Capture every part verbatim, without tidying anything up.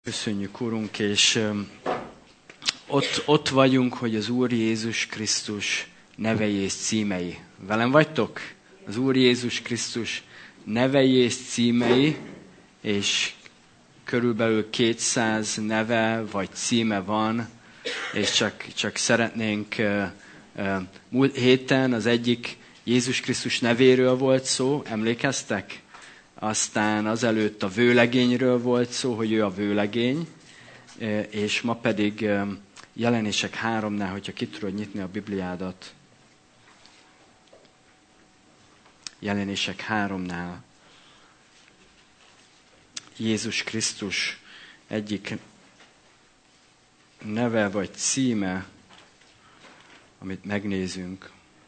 Köszönjük, Urunk, és ott, ott vagyunk, hogy az Úr Jézus Krisztus nevei és címei. Velem vagytok? Az Úr Jézus Krisztus nevei és címei, és körülbelül kétszáz neve vagy címe van, és csak, csak szeretnénk, múlt héten az egyik Jézus Krisztus nevéről volt szó, emlékeztek? Aztán azelőtt a vőlegényről volt szó, hogy ő a vőlegény, és ma pedig Jelenések háromnál, hogyha ki tudod nyitni a Bibliádat. Jelenések háromnál Jézus Krisztus egyik neve vagy címe, amit megnézünk.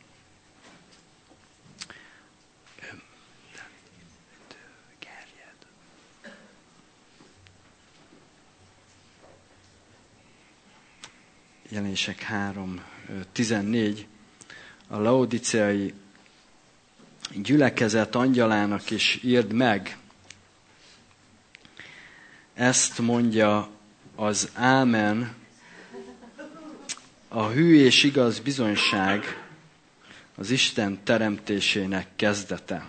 Jelenések három tizennégy, a laodiceai gyülekezet angyalának is írd meg. Ezt mondja az Ámen, a hű és igaz bizonyság, az Isten teremtésének kezdete.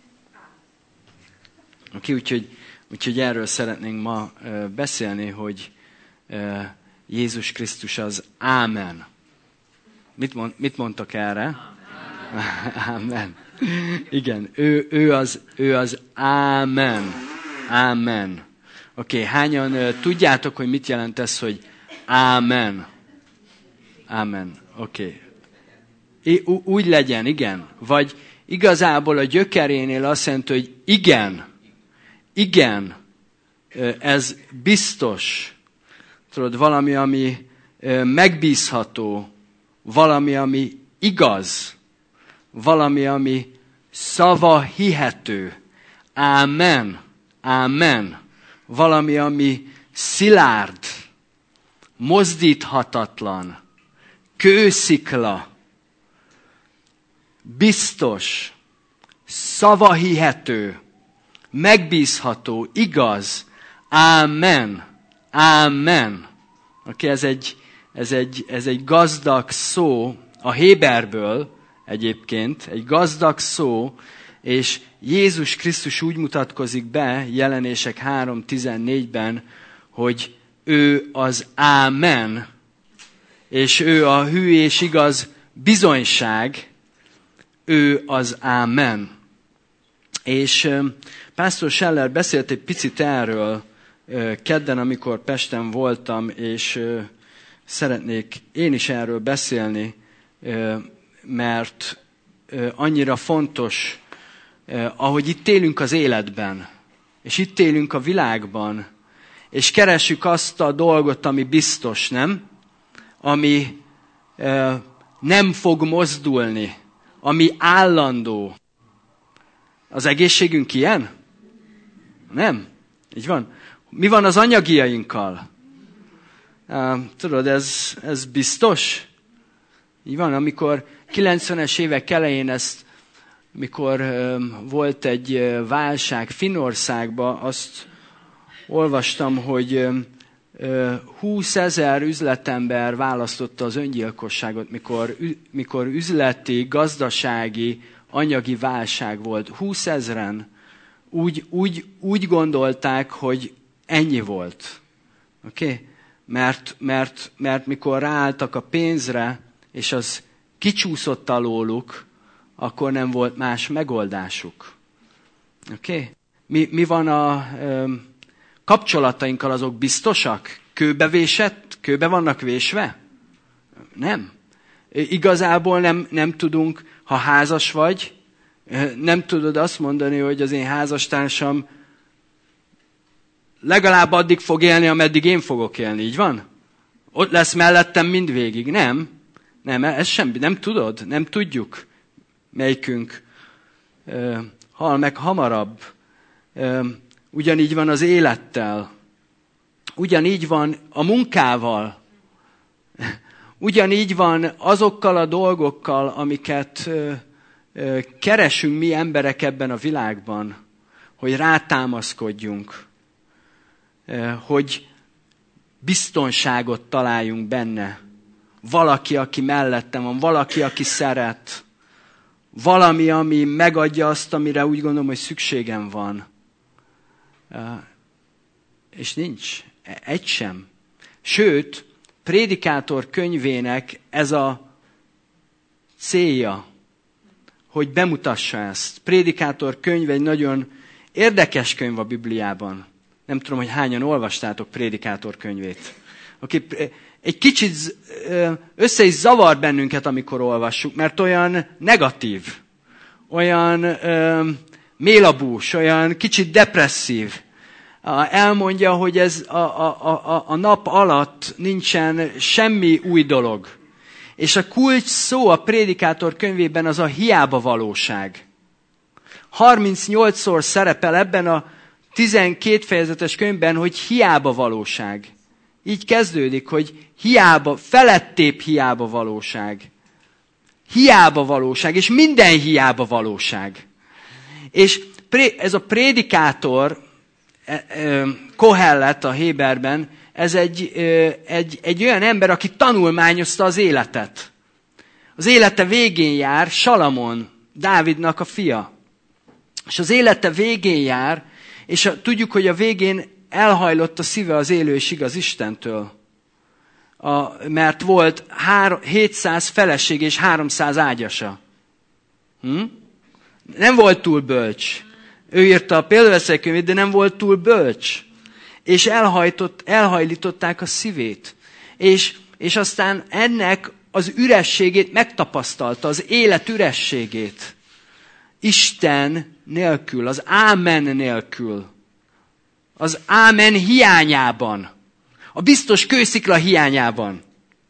Oké, úgyhogy, úgyhogy erről szeretnénk ma beszélni, hogy Jézus Krisztus az Ámen. Mit, mond, mit mondtak erre? Ámen. Igen, ő, ő, az, ő az Ámen. Ámen. Oké, okay, hányan uh, tudjátok, hogy mit jelent ez, hogy Ámen? Ámen. Oké. Okay. Úgy legyen, igen. Vagy igazából a gyökerénél azt jelenti, hogy igen. Igen. Ez biztos. Tudod, valami, ami megbízható, valami, ami igaz, valami, ami szava hihető. Ámen, ámen. Valami, ami szilárd, mozdíthatatlan, kőszikla, biztos, szava hihető, megbízható, igaz. Ámen. Ámen. Okay, ez, egy, ez, egy, ez egy gazdag szó, a héberből egyébként, egy gazdag szó, és Jézus Krisztus úgy mutatkozik be Jelenések három tizennégyben, hogy ő az Ámen, és ő a hű és igaz bizonyság, ő az Ámen. És Pásztor Scheller beszélt egy picit erről, kedden, amikor Pesten voltam, és szeretnék én is erről beszélni, mert annyira fontos, ahogy itt élünk az életben, és itt élünk a világban, és keressük azt a dolgot, ami biztos, nem? Ami nem fog mozdulni, ami állandó. Az egészségünk ilyen? Nem? Így van? Mi van az anyagiainkkal? Uh, tudod, ez, ez biztos? Így van, amikor kilencvenes évek elején ezt, mikor uh, volt egy uh, válság Finnországban, azt olvastam, hogy uh, húszezer üzletember választotta az öngyilkosságot, mikor, mikor üzleti, gazdasági, anyagi válság volt. húszezren úgy, úgy, úgy gondolták, hogy ennyi volt. Oké? Okay? Mert, mert, mert mikor ráálltak a pénzre, és az kicsúszott alóluk, akkor nem volt más megoldásuk. Oké? Okay? Mi, mi van a ö, kapcsolatainkkal, azok biztosak? Kőbe vésett? Kőbe vannak vésve? Nem. Igazából nem, nem tudunk, ha házas vagy, nem tudod azt mondani, hogy az én házastársam legalább addig fog élni, ameddig én fogok élni. Így van? Ott lesz mellettem mindvégig. Nem. Nem, ez semmi. Nem tudod. Nem tudjuk, melyikünk uh, hal meg hamarabb. Uh, ugyanígy van az élettel. Ugyanígy van a munkával. Ugyanígy van azokkal a dolgokkal, amiket uh, uh, keresünk mi emberek ebben a világban, hogy rátámaszkodjunk. hogy biztonságot találjunk benne. Valaki, aki mellettem van, valaki, aki szeret. Valami, ami megadja azt, amire úgy gondolom, hogy szükségem van. És nincs. Egy sem. Sőt, Prédikátor könyvének ez a célja, hogy bemutassa ezt. Prédikátor könyv egy nagyon érdekes könyv a Bibliában. Nem tudom, hogy hányan olvastátok Prédikátor könyvét. Aki egy kicsit össze is zavar bennünket, amikor olvassuk, mert olyan negatív, olyan ö, mélabús, olyan kicsit depresszív. Elmondja, hogy ez a, a, a, a nap alatt nincsen semmi új dolog. És a kulcs szó a Prédikátor könyvében az a hiába valóság. harmincnyolcszor szerepel ebben a tizenkét fejezetes könyvben, hogy hiába valóság. Így kezdődik, hogy hiába, felettébb hiába valóság. Hiába valóság, és minden hiába valóság. És ez a Prédikátor, Kohellet a Héberben, ez egy, egy, egy olyan ember, aki tanulmányozta az életet. Az élete végén jár Salamon, Dávidnak a fia. És az élete végén jár, és a, tudjuk, hogy a végén elhajlott a szíve az élő és igaz Istentől. A, mert volt hár, hétszáz feleség és háromszáz ágyasa. Hm? Nem volt túl bölcs. Ő írta a példaveszélykönyvét, de nem volt túl bölcs. És elhajtott, elhajlították a szívét. És, és aztán ennek az ürességét megtapasztalta, az élet ürességét. Isten nélkül, az ámen nélkül. Az ámen hiányában. A biztos kőszikla hiányában.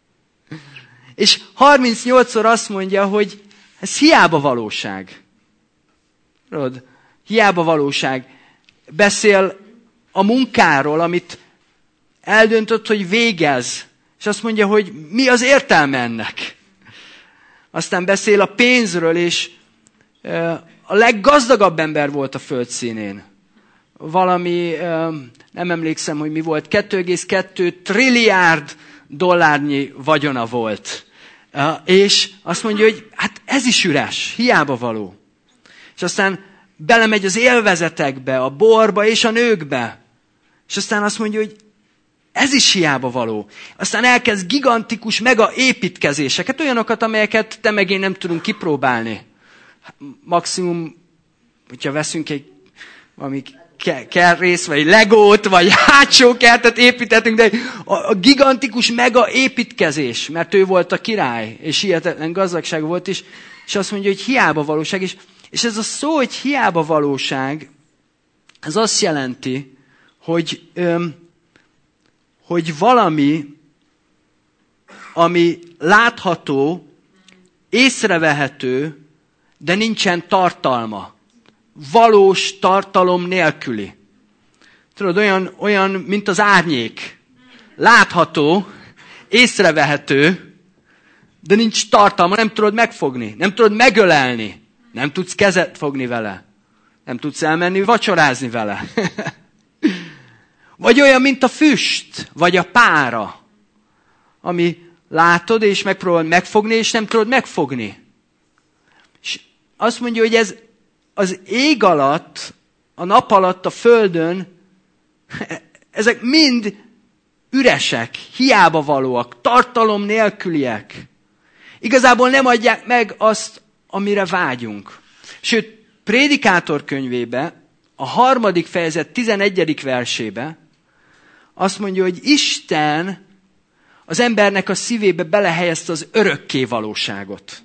És harmincnyolcszor azt mondja, hogy ez hiába valóság. Tudod, hiába valóság. Beszél a munkáról, amit eldöntött, hogy végez. És azt mondja, hogy mi az értelme ennek. Aztán beszél a pénzről, és a leggazdagabb ember volt a földszínén. Valami, nem emlékszem, hogy mi volt, kettő egész kettő trilliárd dollárnyi vagyona volt. És azt mondja, hogy hát ez is üres, hiába való. És aztán belemegy az élvezetekbe, a borba és a nőkbe. És aztán azt mondja, hogy ez is hiába való. Aztán elkezd gigantikus mega építkezéseket, olyanokat, amelyeket te meg én nem tudunk kipróbálni. Maximum, hogyha veszünk egy valami kertrész, vagy legót, vagy hátsó kertet építettünk, de a, a gigantikus mega építkezés, mert ő volt a király, és hihetetlen gazdagság volt is, és azt mondja, hogy hiába valóság. És, és ez a szó, hogy hiába valóság, ez azt jelenti, hogy, öm, hogy valami, ami látható, észrevehető, de nincsen tartalma. Valós tartalom nélküli. Tudod, olyan, olyan, mint az árnyék. Látható, észrevehető, de nincs tartalma, nem tudod megfogni, nem tudod megölelni, nem tudsz kezet fogni vele, nem tudsz elmenni vacsorázni vele. Vagy olyan, mint a füst, vagy a pára, ami látod, és megpróbálod megfogni, és nem tudod megfogni. És azt mondja, hogy ez az ég alatt, a nap alatt, a földön, ezek mind üresek, hiába valóak, tartalom nélküliek. Igazából nem adják meg azt, amire vágyunk. Sőt, Prédikátor könyvébe, a harmadik fejezet tizenegyedik versébe azt mondja, hogy Isten az embernek a szívébe belehelyezte az örökké valóságot.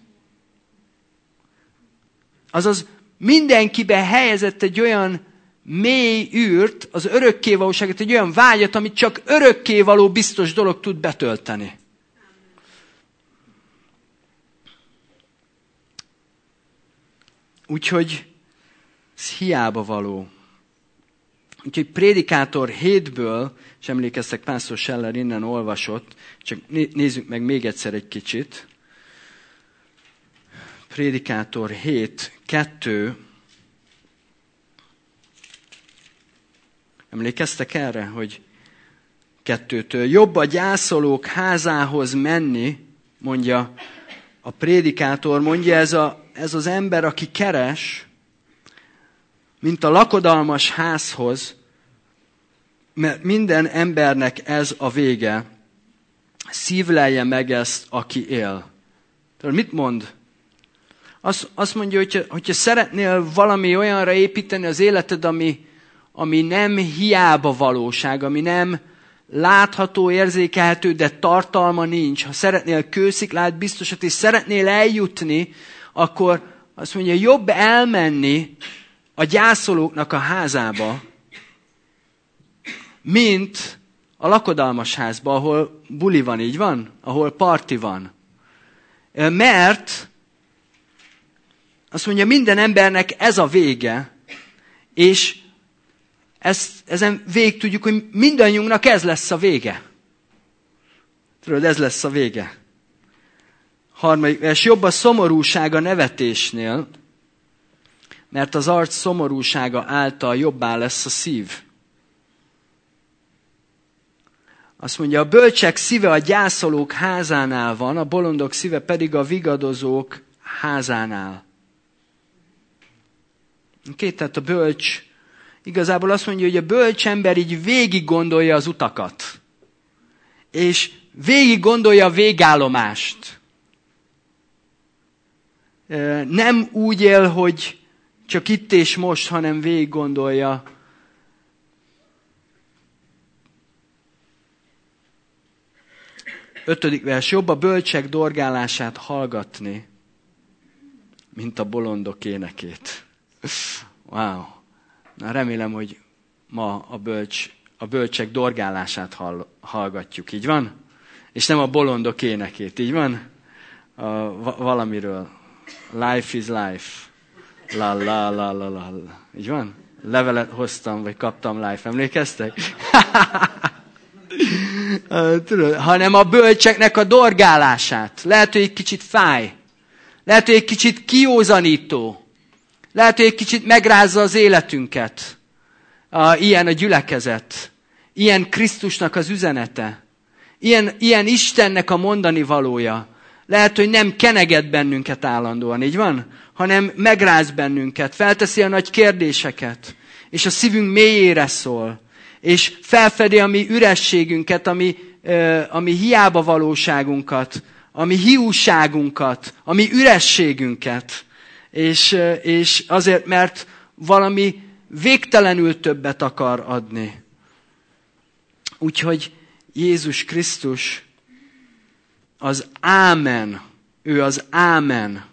Azaz mindenkibe helyezett egy olyan mély űrt, az örökkévalóságot, egy olyan vágyat, amit csak örökkévaló biztos dolog tud betölteni. Úgyhogy ez hiába való. Úgyhogy Prédikátor hétből, és emlékeztek, Pásztor Scheller innen olvasott, csak nézzük meg még egyszer egy kicsit. Prédikátor hét kettő. Emlékeztek erre, hogy kettőtől jobb a gyászolók házához menni, mondja a prédikátor, mondja ez, a, ez az ember, aki keres, mint a lakodalmas házhoz, mert minden embernek ez a vége. Szívlelje meg ezt, aki él. Tehát mit mond? Azt, azt mondja, hogyha, hogyha szeretnél valami olyanra építeni az életed, ami, ami nem hiába valóság, ami nem látható, érzékelhető, de tartalma nincs. Ha szeretnél kősziklát, biztosat, és szeretnél eljutni, akkor azt mondja, jobb elmenni a gyászolóknak a házába, mint a lakodalmas házba, ahol buli van, így van? Ahol parti van. Mert azt mondja, minden embernek ez a vége, és ezt, ezen végig tudjuk, hogy mindannyiunknak ez lesz a vége. Tudod, ez lesz a vége. Harmadik vers, jobb a szomorúság a nevetésnél, mert az arc szomorúsága által jobbá lesz a szív. Azt mondja, a bölcsek szíve a gyászolók házánál van, a bolondok szíve pedig a vigadozók házánál. Két, tehát a bölcs igazából azt mondja, hogy a bölcs ember így végig gondolja az utakat. És végig gondolja a végállomást. Nem úgy él, hogy csak itt és most, hanem végig gondolja. Ötödik vers, jobb a bölcsek dorgálását hallgatni, mint a bolondok énekét. Wow. Na, remélem, hogy ma a, bölcs, a bölcsek dorgálását hall, hallgatjuk, így van? És nem a bolondok énekét, így van? A, valamiről. Life is life. La la la la la. Így van? Levelet hoztam, vagy kaptam life. Emlékeztek? Tudod, hanem a bölcseknek a dorgálását. Lehet, hogy egy kicsit fáj. Lehet, hogy egy kicsit kiózanító. Lehet, hogy egy kicsit megrázza az életünket. A, ilyen a gyülekezet. Ilyen Krisztusnak az üzenete. Ilyen, ilyen Istennek a mondani valója. Lehet, hogy nem keneget bennünket állandóan, így van? Hanem megráz bennünket, felteszi a nagy kérdéseket, és a szívünk mélyére szól, és felfedi a mi ürességünket, ami, ami hiába valóságunkat, ami hiúságunkat, ami ürességünket. És, és azért, mert valami végtelenül többet akar adni. Úgyhogy Jézus Krisztus az Ámen. Ő az Ámen.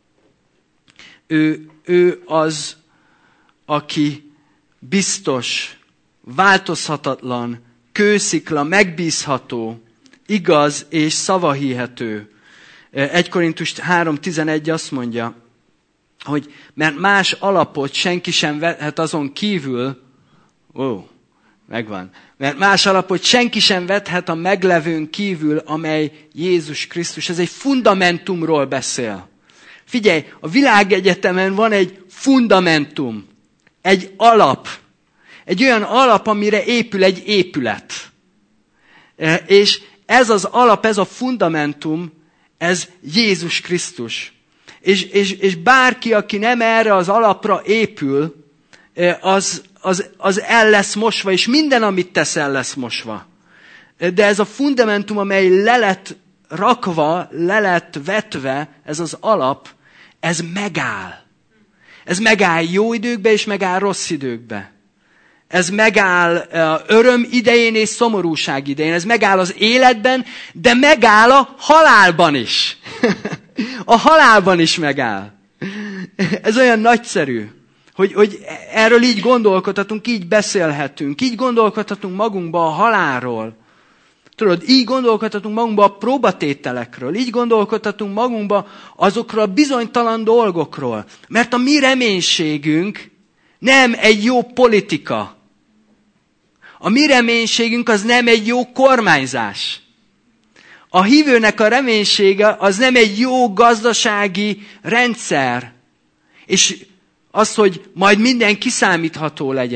Ő, ő az, aki biztos, változhatatlan, kőszikla, megbízható, igaz és szavahihető. egy Korintus három tizenegy azt mondja, hogy mert más alapot senki sem vethet azon kívül, ó, megvan, mert más alapot senki sem vethet a meglevőn kívül, amely Jézus Krisztus. Ez egy fundamentumról beszél. Figyelj, a világegyetemen van egy fundamentum, egy alap, egy olyan alap, amire épül egy épület. És ez az alap, ez a fundamentum, ez Jézus Krisztus. És, és, és bárki, aki nem erre az alapra épül, az, az, az el lesz mosva, és minden, amit tesz, el lesz mosva. De ez a fundamentum, amely le lett rakva, le lett vetve, ez az alap, ez megáll. Ez megáll jó időkbe, és megáll rossz időkbe. Ez megáll öröm idején és szomorúság idején. Ez megáll az életben, de megáll a halálban is. A halálban is megáll. Ez olyan nagyszerű, hogy, hogy erről így gondolkodhatunk, így beszélhetünk, így gondolkodhatunk magunkba a halálról. Tudod, így gondolkodhatunk magunkba a próbatételekről, így gondolkodhatunk magunkba azokról a bizonytalan dolgokról. Mert a mi reménységünk nem egy jó politika. A mi reménységünk az nem egy jó kormányzás. A hívőnek a reménysége az nem egy jó gazdasági rendszer. És az, hogy majd minden kiszámítható legyen.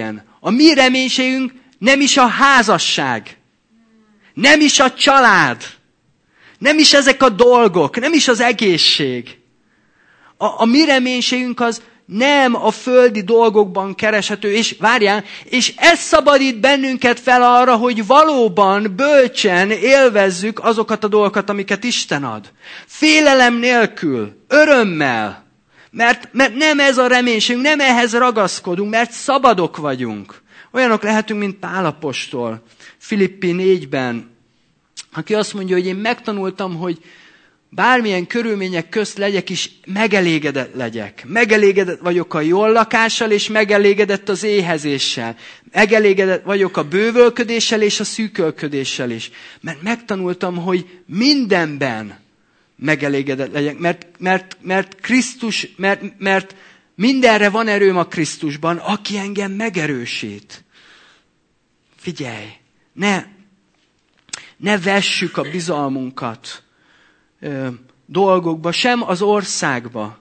A mi reménységünk nem is a házasság, nem is a család, nem is ezek a dolgok, nem is az egészség. A, a mi reménységünk az nem a földi dolgokban kereshető, és várjál, és ez szabadít bennünket fel arra, hogy valóban bölcsen élvezzük azokat a dolgokat, amiket Isten ad. Félelem nélkül, örömmel, mert, mert nem ez a reménységünk, nem ehhez ragaszkodunk, mert szabadok vagyunk. Olyanok lehetünk, mint Pál apostol, Filippi négyben, aki azt mondja, hogy én megtanultam, hogy bármilyen körülmények közt legyek is, megelégedett legyek. Megelégedett vagyok a jól lakással, és megelégedett az éhezéssel. Megelégedett vagyok a bővölködéssel, és a szűkölködéssel is. Mert megtanultam, hogy mindenben megelégedett legyek. Mert, mert, mert Krisztus, mert, mert mindenre van erőm a Krisztusban, aki engem megerősít. Figyelj, ne, ne vessük a bizalmunkat Ö, dolgokba, sem az országba,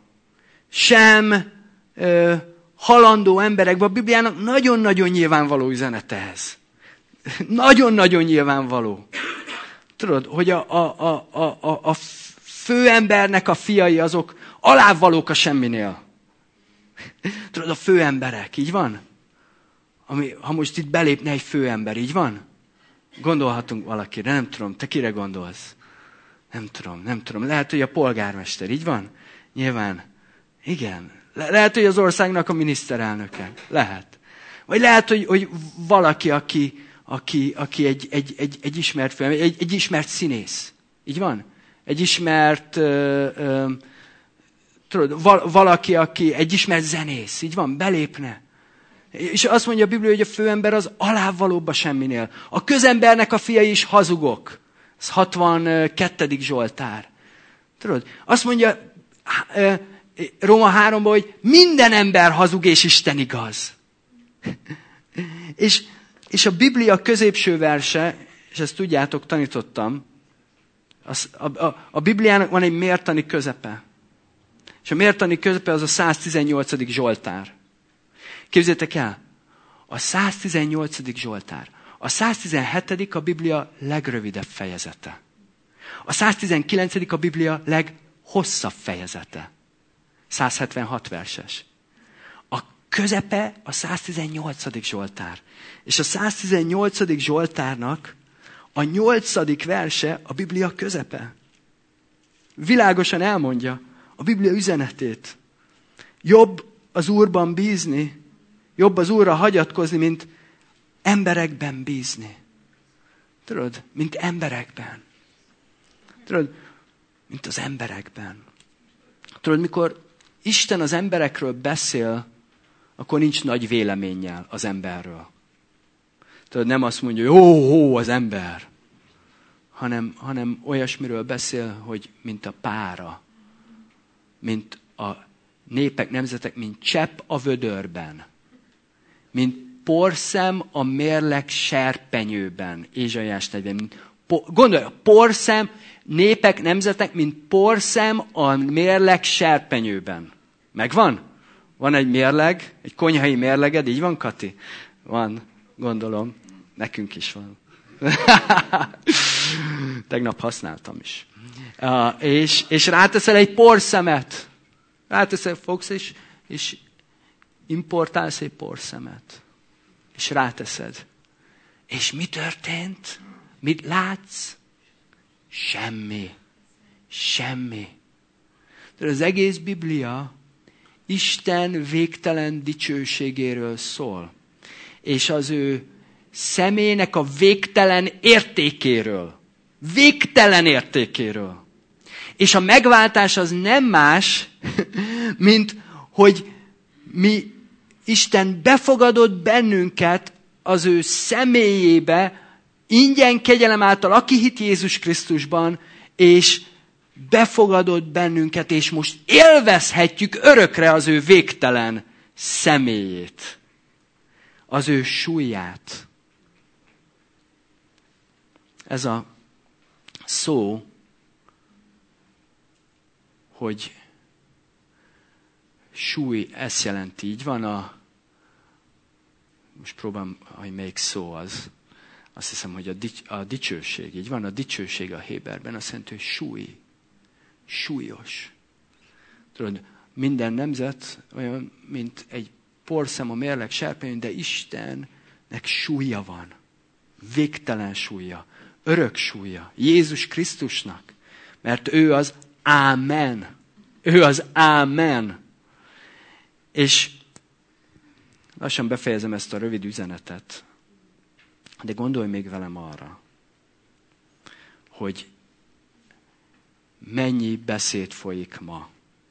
sem ö, halandó emberekbe. A Bibliának nagyon-nagyon nyilvánvaló üzenete ez. Nagyon-nagyon nyilvánvaló. Tudod, hogy a, a, a, a, a főembernek a fiai azok alávalók a semminél. Tudod, a főemberek, így van? Ami, ha most itt belépne egy főember, így van? Gondolhatunk valakire, nem tudom, te kire gondolsz? Nem tudom, nem tudom. Lehet, hogy a polgármester, így van? Nyilván. Igen. Le- lehet, hogy az országnak a miniszterelnöke. Lehet. Vagy lehet, hogy, hogy valaki, aki, aki, aki egy, egy, egy, egy ismert film, egy, egy ismert színész. Így van? Egy ismert, ö, ö, tudod, val- valaki, aki egy ismert zenész. Így van? Belépne. És azt mondja a Biblia, hogy a főember az alávalóbb a semminél. A közembernek a fiai is hazugok. Ez hatvankettedik Zsoltár. Tudod? Azt mondja Róma háromban, hogy minden ember hazug és Isten igaz. és, és a Biblia középső verse, és ezt tudjátok, tanítottam, az, a, a, a Bibliának van egy mértani közepe. És a mértani közepe az a száztizennyolcadik Zsoltár. Képzeljétek el, a száztizennyolcadik Zsoltár. A száztizenhetedik a Biblia legrövidebb fejezete. A száztizenkilencedik a Biblia leghosszabb fejezete. százhetvenhat verses. A közepe a száztizennyolcadik Zsoltár. És a száztizennyolcadik Zsoltárnak a nyolcadik verse a Biblia közepe. Világosan elmondja a Biblia üzenetét. Jobb az Úrban bízni, jobb az Úrra hagyatkozni, mint emberekben bízni. Tudod, mint emberekben. Tudod, mint az emberekben. Tudod, mikor Isten az emberekről beszél, akkor nincs nagy véleménnyel az emberről. Tudod, nem azt mondja, hogy ó, ó, az ember. Hanem, hanem olyasmiről beszél, hogy mint a pára. Mint a népek, nemzetek, mint csepp a vödörben. Mint porszem a mérleg serpenyőben. Ézsaiás negyven. Gondolj, porszem, népek, nemzetek, mint porszem a mérleg serpenyőben. Megvan? Van egy mérleg, egy konyhai mérleged, így van, Kati? Van, gondolom. Nekünk is van. Tegnap használtam is. Uh, és, és ráteszel egy porszemet. Ráteszel, fogsz, és, és importálsz egy porszemet. És ráteszed. És mi történt? Mit látsz? Semmi. Semmi. De az egész Biblia Isten végtelen dicsőségéről szól. És az ő személynek a végtelen értékéről. Végtelen értékéről. És a megváltás az nem más, mint hogy mi Isten befogadott bennünket az ő személyébe, ingyen kegyelem által, aki hit Jézus Krisztusban, és befogadott bennünket, és most élvezhetjük örökre az ő végtelen személyét, az ő súlyát. Ez a szó, hogy súly, ezt jelenti, így van a most próbálom, hogy melyik szó az. Azt hiszem, hogy a, dics, a dicsőség. Így van, a dicsőség a héberben. Azt jelenti, hogy súly. Súlyos. Tudod, minden nemzet olyan, mint egy porszem a mérleg serpenyőn, de Istennek súlya van. Végtelen súlya. Örök súlya. Jézus Krisztusnak. Mert ő az Ámen. Ő az Ámen. És lassan befejezem ezt a rövid üzenetet. De gondolj még velem arra, hogy mennyi beszéd folyik ma.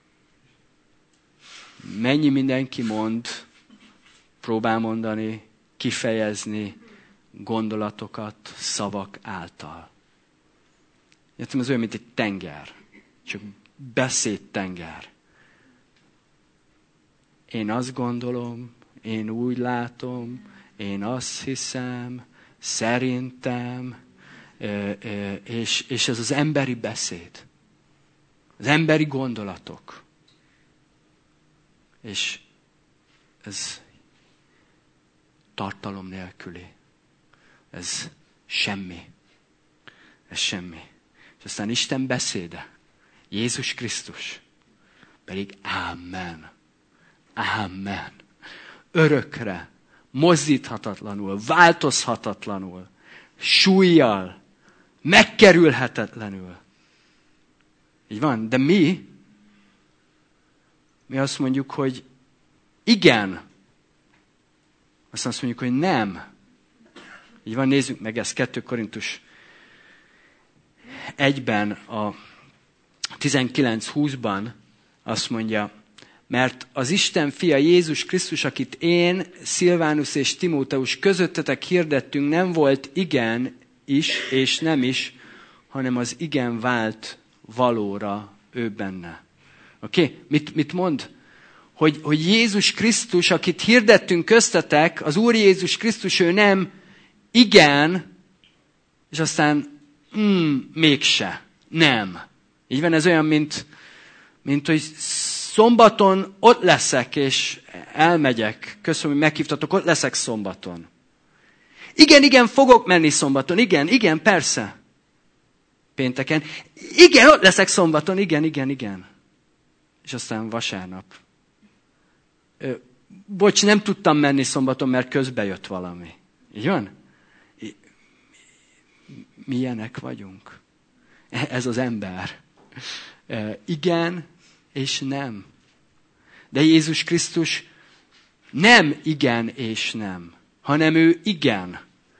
Mennyi mindenki mond, próbál mondani, kifejezni gondolatokat szavak által. Értem, ez olyan, mint egy tenger. Csak beszédtenger. Én azt gondolom, én úgy látom, én azt hiszem, szerintem, és, és ez az emberi beszéd. Az emberi gondolatok. És ez tartalom nélküli. Ez semmi. Ez semmi. És aztán Isten beszéde, Jézus Krisztus, pedig Ámen. Ámen. Örökre, mozdíthatatlanul, változhatatlanul, súlyjal, megkerülhetetlenül. Így van, de mi, mi azt mondjuk, hogy igen. Aztán azt mondjuk, hogy nem. Így van, nézzük meg ezt kettő Korintus egyben, a tizenkilenc húszban azt mondja, mert az Isten fia Jézus Krisztus, akit én, Szilvánus és Timóteus közöttetek hirdettünk, nem volt igen is, és nem is, hanem az igen vált valóra ő benne. Oké? Okay? Mit, mit mond? Hogy, hogy Jézus Krisztus, akit hirdettünk köztetek, az Úr Jézus Krisztus, ő nem igen, és aztán mm, mégse. Nem. Így van, ez olyan, mint, mint hogy szombaton ott leszek, és elmegyek. Köszönöm, hogy meghívtatok, ott leszek szombaton. Igen, igen, fogok menni szombaton. Igen, igen, persze. Pénteken. Igen, ott leszek szombaton. Igen, igen, igen. És aztán vasárnap. Ö, bocs, nem tudtam menni szombaton, mert közbe jött valami. Így van? Milyenek vagyunk? Ez az ember. Ö, igen, és nem. De Jézus Krisztus nem igen és nem, hanem ő igen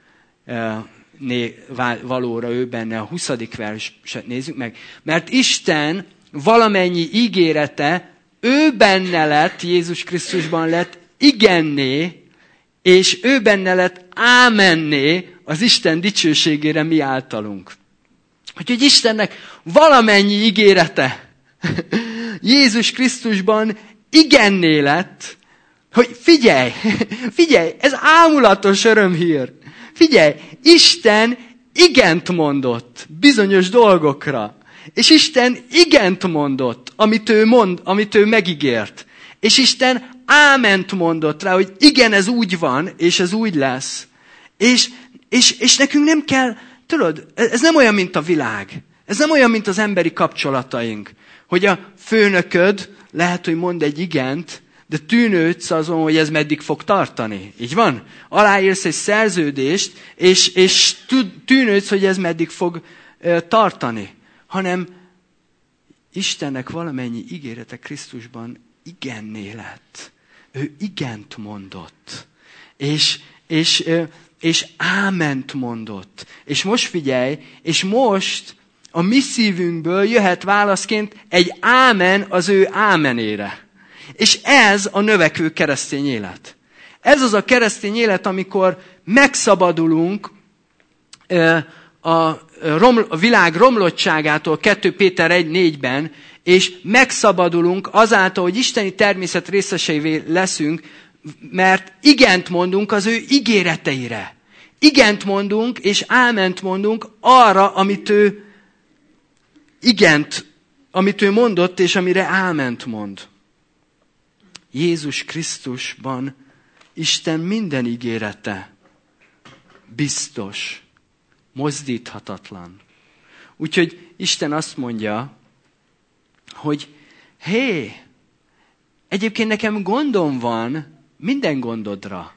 valóra ő benne. A huszadik verset nézzük meg. Mert Isten valamennyi ígérete ő benne lett, Jézus Krisztusban lett igenné, és ő benne lett ámenné az Isten dicsőségére mi általunk. Úgyhogy Istennek valamennyi ígérete Jézus Krisztusban igenné lett, hogy figyelj, figyelj, ez ámulatos örömhír. Figyelj, Isten igent mondott bizonyos dolgokra. És Isten igent mondott, amit ő, mond, amit ő megígért. És Isten áment mondott rá, hogy igen, ez úgy van, és ez úgy lesz. És, és, és nekünk nem kell, tudod, ez nem olyan, mint a világ. Ez nem olyan, mint az emberi kapcsolataink. Hogy a főnököd lehet, hogy mond egy igent, de tűnődsz azon, hogy ez meddig fog tartani. Így van? Aláírsz egy szerződést, és, és tűnődsz, hogy ez meddig fog uh, tartani. Hanem Istennek valamennyi ígérete Krisztusban igenné lett. Ő igent mondott. És, és, uh, és áment mondott. És most figyelj, és most a mi szívünkből jöhet válaszként egy ámen az ő ámenére. És ez a növekvő keresztény élet. Ez az a keresztény élet, amikor megszabadulunk a világ romlottságától kettő Péter egy négyben, és megszabadulunk azáltal, hogy isteni természet részeseivé leszünk, mert igent mondunk az ő ígéreteire. Igent mondunk, és áment mondunk arra, amit ő igent, amit ő mondott, és amire áment mond. Jézus Krisztusban Isten minden ígérete biztos, mozdíthatatlan. Úgyhogy Isten azt mondja, hogy hé, egyébként nekem gondom van minden gondodra.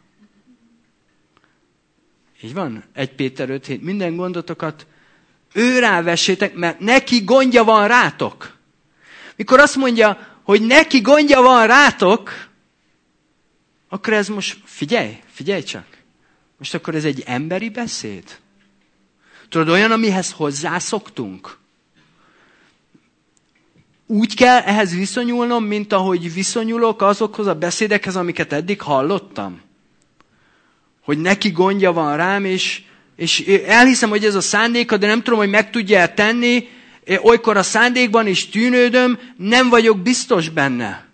Így van? egy Péter öt hét. Minden gondotokat ő rávessétek, mert neki gondja van rátok. Mikor azt mondja, hogy neki gondja van rátok, akkor ez most, figyelj, figyelj csak. Most akkor ez egy emberi beszéd? Tudod, olyan, amihez hozzászoktunk? Úgy kell ehhez viszonyulnom, mint ahogy viszonyulok azokhoz a beszédekhez, amiket eddig hallottam. Hogy neki gondja van rám, és, és elhiszem, hogy ez a szándéka, de nem tudom, hogy meg tudja tenni. Olykor a szándékban is tűnődöm, nem vagyok biztos benne.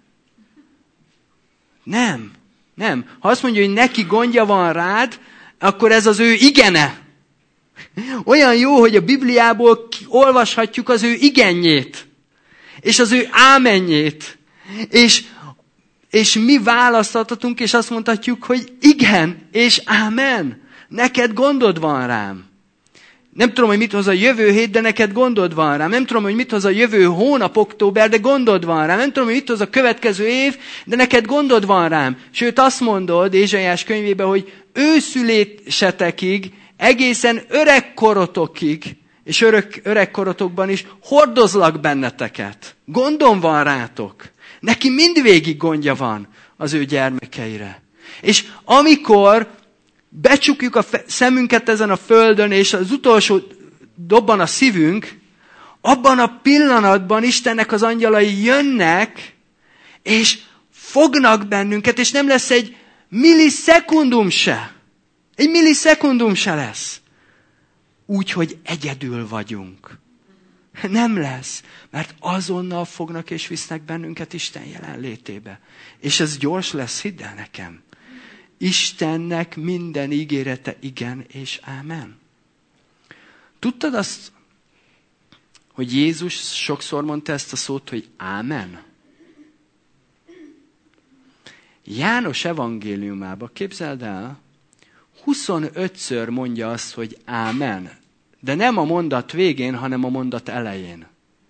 Nem, nem. Ha azt mondja, hogy neki gondja van rád, akkor ez az ő igene. Olyan jó, hogy a Bibliából olvashatjuk az ő igenjét. És az ő ámenjét. És, és mi választhatunk, és azt mondhatjuk, hogy igen, és ámen. Neked gondod van rám. Nem tudom, hogy mit hoz a jövő hét, de neked gondod van rám. Nem tudom, hogy mit hoz a jövő hónap, október, de gondod van rám. Nem tudom, hogy mit hoz a következő év, de neked gondod van rám. Sőt, azt mondod Ézsaiás könyvében, hogy őszülésetekig, egészen öregkorotokig, és örök, öregkorotokban is hordozlak benneteket. Gondom van rátok. Neki mindvégig gondja van az ő gyermekeire. És amikor becsukjuk a szemünket ezen a földön, és az utolsó dobban a szívünk, abban a pillanatban Istennek az angyalai jönnek, és fognak bennünket, és nem lesz egy millisekundum se. Egy millisekundum se lesz. Úgy, hogy egyedül vagyunk. Nem lesz, mert azonnal fognak és visznek bennünket Isten jelenlétébe. És ez gyors lesz, hidd el nekem. Istennek minden ígérete igen és ámen. Tudtad azt, hogy Jézus sokszor mondta ezt a szót, hogy ámen? János evangéliumában, képzeld el, huszonötször mondja azt, hogy ámen. De nem a mondat végén, hanem a mondat elején.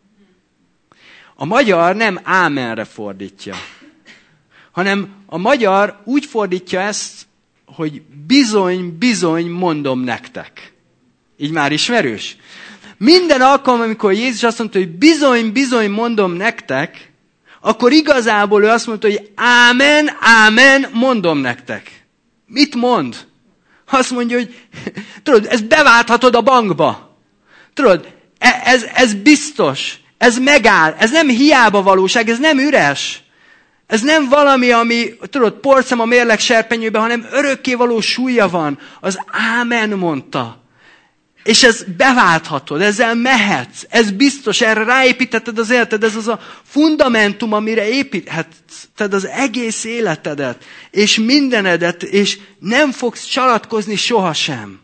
A magyar nem ámenre fordítja, hanem a magyar úgy fordítja ezt, hogy bizony, bizony mondom nektek. Így már ismerős? Minden alkalom, amikor Jézus azt mondta, hogy bizony, bizony mondom nektek, akkor igazából ő azt mondta, hogy ámen, ámen mondom nektek. Mit mond? Azt mondja, hogy tudod, ezt beválthatod a bankba. Tudod, ez, ez biztos, ez megáll, ez nem hiába valóság, ez nem üres. Ez nem valami, ami, tudod, porcem a mérleg serpenyőben, hanem örökkévaló súlya van. Az ámen mondta. És ez beválthatod, ezzel mehetsz. Ez biztos, erre ráépítetted az életed. Ez az a fundamentum, amire építheted az egész életedet. És mindenedet, és nem fogsz csalatkozni sohasem.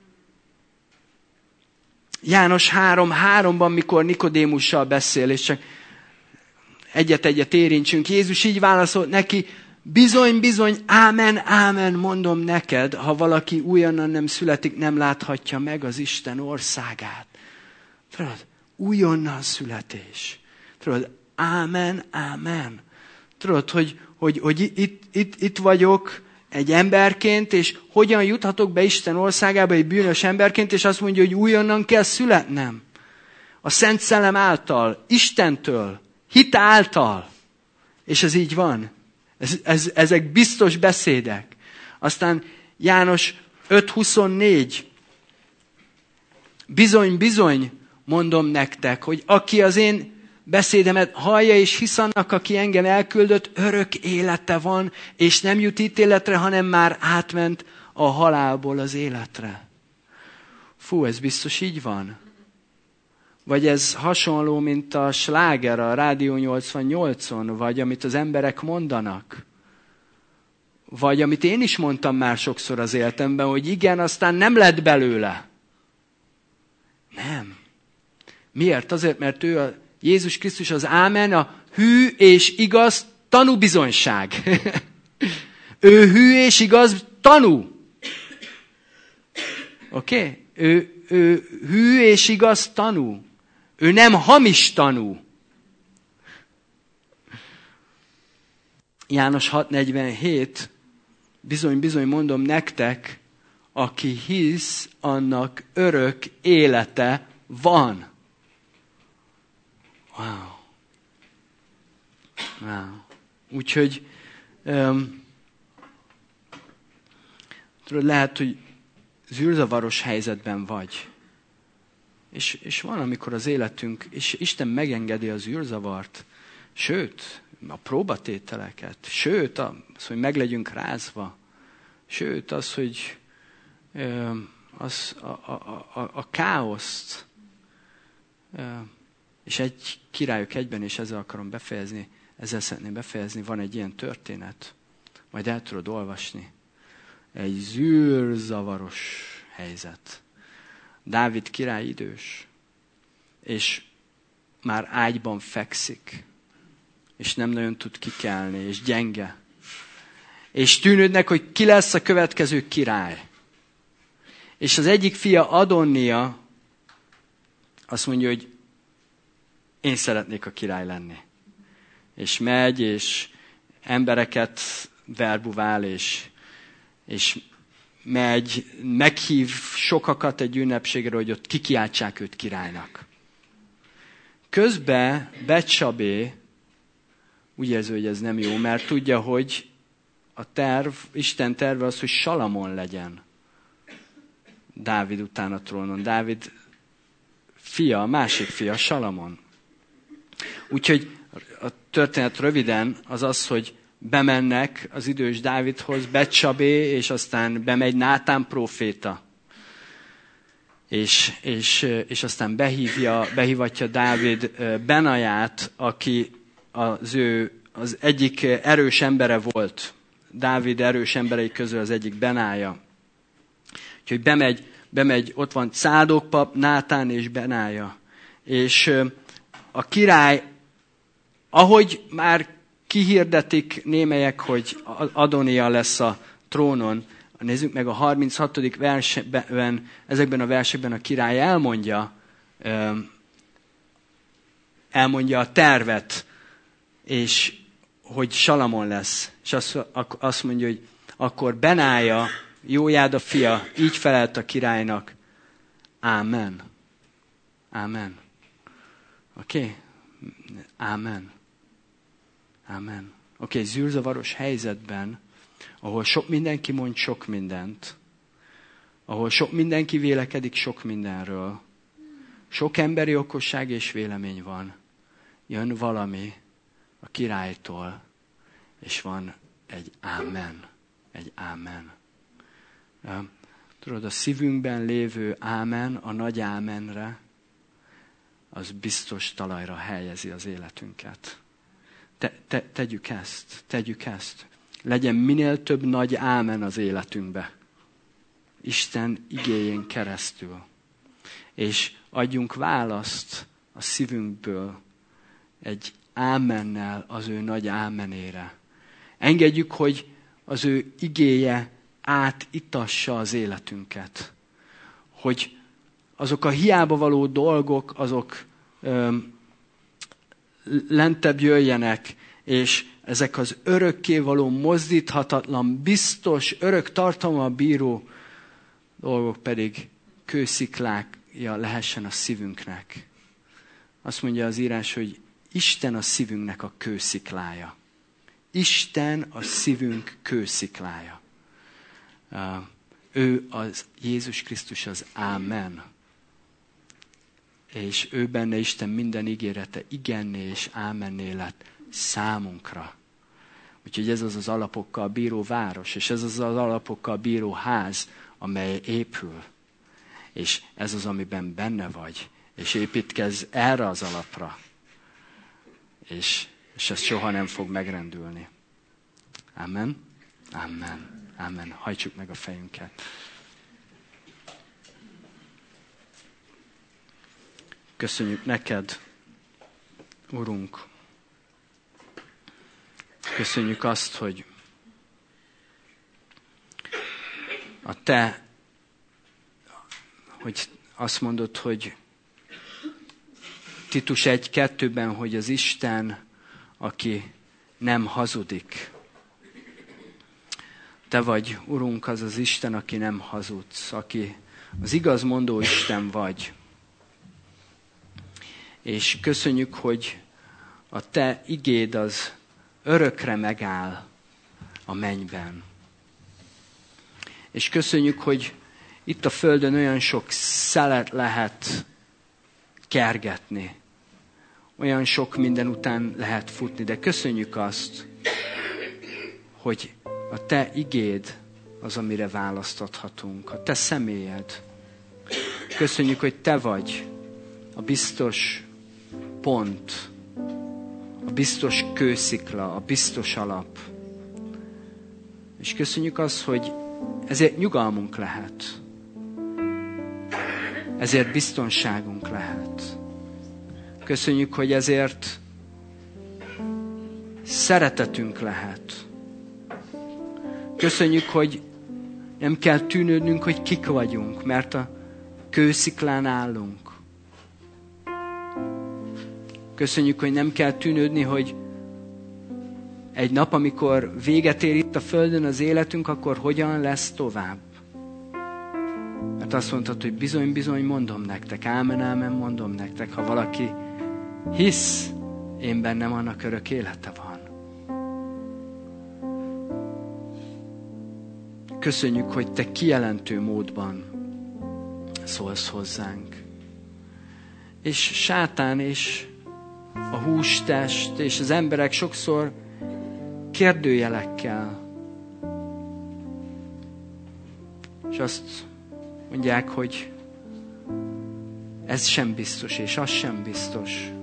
János három háromban, mikor Nikodémussal beszél, és csak egyet-egyet érintsünk. Jézus így válaszolt neki, bizony, bizony, ámen, ámen, mondom neked, ha valaki újonnan nem születik, nem láthatja meg az Isten országát. Tudod, újonnan születés. Tudod, ámen, ámen. Tudod, hogy, hogy, hogy itt, itt, itt vagyok egy emberként, és hogyan juthatok be Isten országába egy bűnös emberként, és azt mondja, hogy újonnan kell születnem. A Szent Szellem által, Istentől, hit által. És ez így van. Ez, ez, ezek biztos beszédek. Aztán János öt huszonnégy. Bizony, bizony, mondom nektek, hogy aki az én beszédemet hallja és hisz annak, aki engem elküldött, örök élete van, és nem jut ítéletre, hanem már átment a halálból az életre. Fú, ez biztos így van. Vagy ez hasonló, mint a sláger a Rádió nyolcvannyolcon, vagy amit az emberek mondanak. Vagy amit én is mondtam már sokszor az életemben, hogy igen, aztán nem lett belőle. Nem. Miért? Azért, mert ő a Jézus Krisztus az ámen, a hű és igaz tanúbizonyság. Ő hű és igaz tanú. Oké? Okay? Ő, ő hű és igaz tanú. Ő nem hamis tanú. János hat negyvenhét, bizony, bizony mondom nektek, aki hisz, annak örök élete van. Wow. Wow. Úgyhogy um, tudod, lehet, hogy zűrzavaros helyzetben vagy. És, és van, amikor az életünk, és Isten megengedi az zűrzavart, sőt, a próbatételeket, sőt, az, hogy meg legyünk rázva, sőt, az, hogy az, a, a, a, a káoszt, és egy királyok egyben, és ezzel akarom befejezni, ezzel szeretném befejezni, van egy ilyen történet, majd el tudod olvasni. Egy zűrzavaros helyzet. Dávid király idős, és már ágyban fekszik, és nem nagyon tud kikelni, és gyenge. És tűnődnek, hogy ki lesz a következő király. És az egyik fia, Adonnia, azt mondja, hogy én szeretnék a király lenni. És megy, és embereket verbuvál, és, és megy, meghív sokakat egy ünnepségre, hogy ott kikiáltsák őt királynak. Közben Betsabé úgy érzi, hogy ez nem jó, mert tudja, hogy a terv, Isten terve az, hogy Salamon legyen Dávid után a trónon. Dávid fia, a másik fia, Salamon. Úgyhogy a történet röviden az az, hogy bemennek az idős Dávidhoz, Betsabé, és aztán bemegy Nátán próféta. És, és, és aztán behívja, behívatja Dávid Benaját, aki az ő az egyik erős embere volt. Dávid erős emberei közül az egyik Benája. Úgyhogy bemegy, bemegy, ott van Cádok pap, Nátán és Benája. És a király, ahogy már kihirdetik némelyek, hogy Adónia lesz a trónon, nézzük meg a harminchatodik versben, ezekben a versekben a király elmondja, elmondja a tervet, és hogy Salamon lesz. És azt, azt mondja, hogy akkor Benája, Jójáda fia, így felelt a királynak, Ámen. Ámen. Oké? Okay? Ámen. Ámen. Oké, okay, zűrzavaros helyzetben, ahol sok mindenki mond sok mindent, ahol sok mindenki vélekedik sok mindenről, sok emberi okosság és vélemény van, jön valami a királytól, és van egy ámen, egy ámen. Tudod, a szívünkben lévő ámen, a nagy ámenre, az biztos talajra helyezi az életünket. Te, te, tegyük ezt, tegyük ezt. Legyen minél több nagy ámen az életünkbe. Isten igéjén keresztül. És adjunk választ a szívünkből egy ámennel az ő nagy ámenére. Engedjük, hogy az ő igéje átitassa az életünket. Hogy azok a hiába való dolgok, azok öm, lentebb jöjjenek, és ezek az örökkévaló, mozdíthatatlan, biztos, örök tartalommal bíró dolgok pedig kősziklája lehessen a szívünknek. Azt mondja az írás, hogy Isten a szívünknek a kősziklája. Isten a szívünk kősziklája. Ő az Jézus Krisztus az Ámen. És ő benne Isten minden ígérete igenné és ámenné lett számunkra. Úgyhogy ez az az alapokkal bíró város, és ez az az alapokkal bíró ház, amely épül. És ez az, amiben benne vagy, és építkezz erre az alapra. És, és ez soha nem fog megrendülni. Amen? Amen. Amen. Hajtsuk meg a fejünket. Köszönjük neked, Urunk. Köszönjük azt, hogy a te, hogy azt mondod, hogy Titus egy kettőben, hogy az Isten, aki nem hazudik. Te vagy, Urunk, az az Isten, aki nem hazudsz, aki az igazmondó Isten vagy. És köszönjük, hogy a te igéd az örökre megáll a mennyben. És köszönjük, hogy itt a földön olyan sok szelet lehet kergetni. Olyan sok minden után lehet futni, de köszönjük azt, hogy a te igéd az, amire választathatunk. A te személyed. Köszönjük, hogy te vagy a biztos pont, a biztos kőszikla, a biztos alap. És köszönjük azt, hogy ezért nyugalmunk lehet. Ezért biztonságunk lehet. Köszönjük, hogy ezért szeretetünk lehet. Köszönjük, hogy nem kell tűnődnünk, hogy kik vagyunk, mert a kősziklán állunk. Köszönjük, hogy nem kell tűnődni, hogy egy nap, amikor véget ér itt a földön az életünk, akkor hogyan lesz tovább. Mert azt mondtad, hogy bizony, bizony mondom nektek, ámen, ámen mondom nektek, ha valaki hisz, én bennem, annak örök élete van. Köszönjük, hogy te kijelentő módban szólsz hozzánk. És sátán és a hústest és az emberek sokszor kérdőjelekkel. És azt mondják, hogy ez sem biztos, és az sem biztos.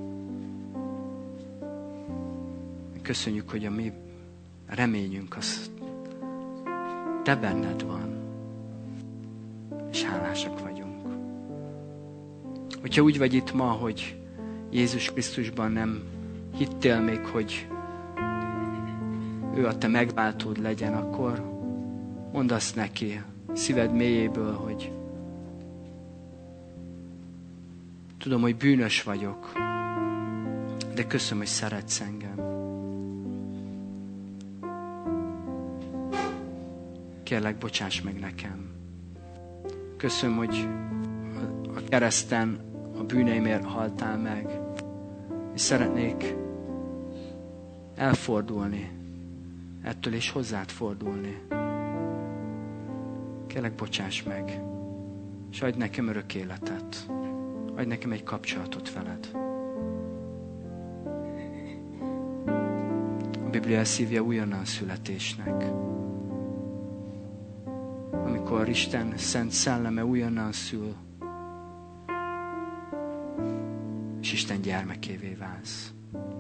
Köszönjük, hogy a mi reményünk az te benned van. És hálásak vagyunk. Hogyha úgy vagy itt ma, hogy Jézus Krisztusban nem hittél még, hogy ő a te megváltód legyen, akkor mondd azt neki szíved mélyéből, hogy tudom, hogy bűnös vagyok, de köszönöm, hogy szeretsz engem. Kérlek, bocsáss meg nekem. Köszönöm, hogy a kereszten a bűneimért haltál meg, és szeretnék elfordulni ettől, és hozzád fordulni. Kérlek, bocsáss meg, és adj nekem örök életet. Adj nekem egy kapcsolatot veled. A Biblia szívja újonnan születésnek. Amikor Isten szent szelleme újonnan szül, és Isten gyermekévé válsz.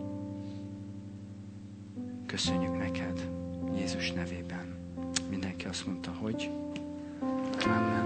Köszönjük neked, Jézus nevében. Mindenki azt mondta, hogy Amen.